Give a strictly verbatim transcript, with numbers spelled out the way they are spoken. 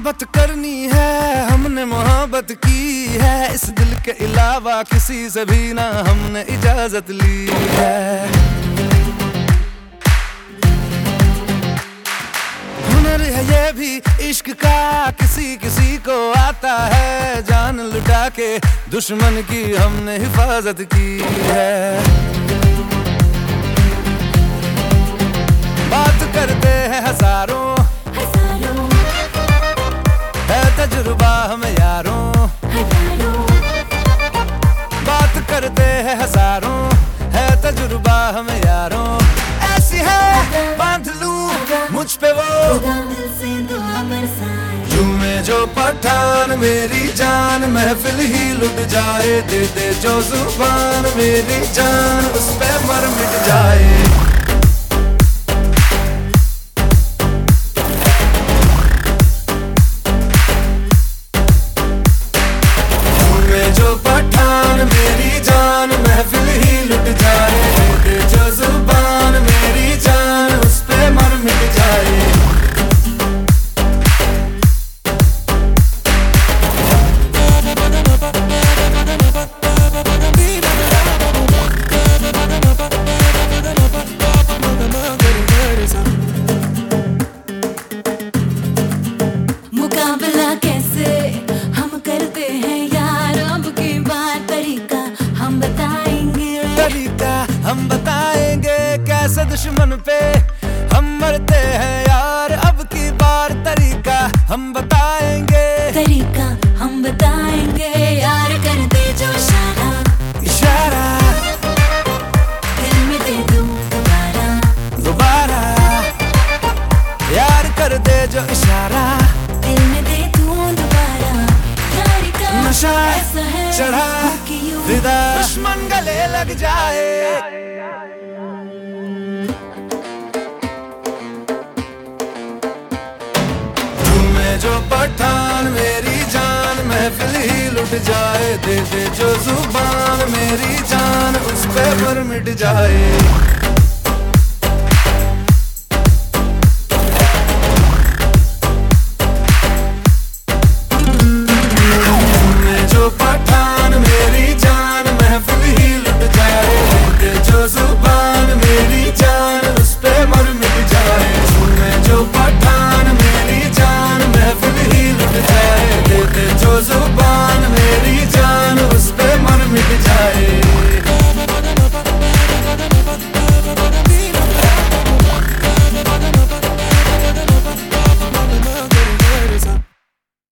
मोहब्बत करनी है, हमने मोहब्बत की है, इस दिल के अलावा किसी से भी ना हमने इजाजत ली है। हुनर है ये भी इश्क का, किसी किसी को आता है, जान लुटा के दुश्मन की हमने हिफाजत की है। बात करते हैं हजारों, है तजुर्बा हम यारों, बात करते हैं हजारों, है तजुर्बा हम यारों। ऐसी है बांध लूं मुझ पे वो झूमे जो पठान मेरी जान, महफिल ही लुट जाए, दे दे जो जुबान मेरी जान, उस पे मर मिट जाए। जो पठान मेरी जान, महफिल ही लुट जाए, दे जो जुबान मेरी जान, उस पे मर मिट जाए। मुकाबला कैसे हम करते हैं यार, अब की बार तरीका हम बताएंगे, तरीका हम बताएंगे, कैसे दुश्मन पे हम मरते हैं यार, अब की बार तरीका हम बताएंगे, तरीका हम बताएंगे यार। कर दे जो इशारा, इशारा दिल में दे दूं दोबारा, दोबारा यार कर दे जो इशारा, दिल में दे दूं दोबारा। यारी का नशा ऐसा है चढ़ा, कि यूं फिदा दुश्मन गले लग जाए। झूमे जो पठान मेरी जान, महफिल ही लुट जाए, दे दे जो जुबान मेरी जान, उस पे मर मिट जाए।